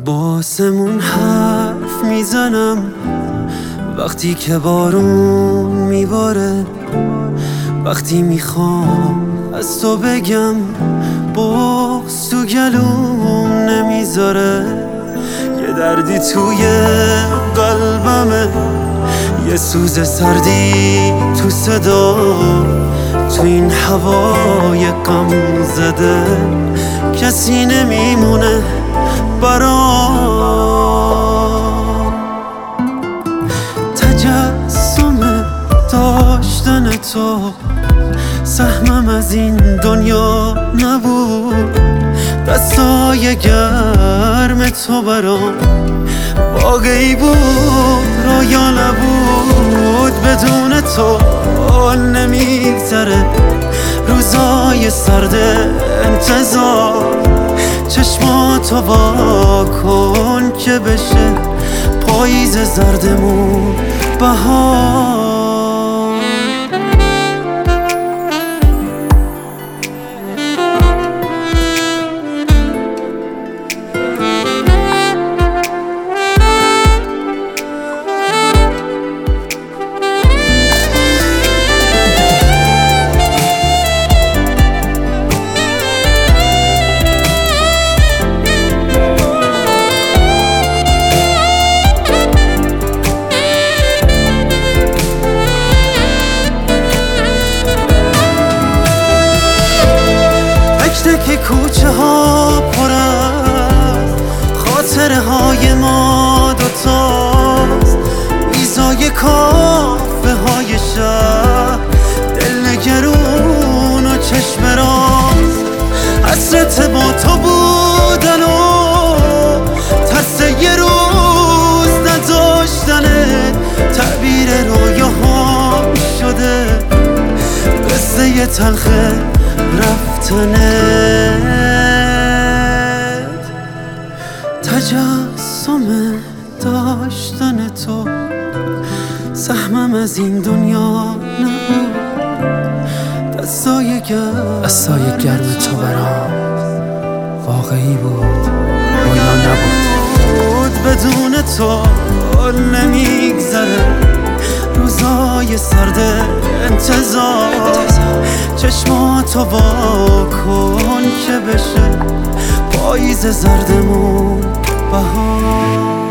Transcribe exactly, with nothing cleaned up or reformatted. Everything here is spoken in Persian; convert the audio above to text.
با آسمون حرف میزنم وقتی که بارون میباره، وقتی میخوام از تو بگم بغض تو گلوم نمیذاره. یه دردی توی قلبمه، یه سوز سردی تو صدا، تو این هوای غم زده کسی نمیمونه برام. تجسم داشتن تو سهمم از این دنیا نبود، دستای گرم تو برام واقعی بود، رویا نبود. بدون تو حال نمیگذره، روزای سرد انتظار. چشماتو وا کن که بشه پاییز زردمون بهار. که کوچه ها پر از خاطره های ما دوتاست، میزای کافه های شهر، دل نگرون و چشم راست. حسرت با تو بودن و ترس یه روز نداشتنت، تعبیر رویاهام شده قصه تلخ رفتنت. تجسم داشتن تو سهمم از این دنیا نبود، دستای گرم دستای گرم تو برام واقعی بود، رویا نبود. بدون تو حال نمیگذره، روزای سرد انتظار. چشماتو وا کن که بشه پاییز زردمون بهار.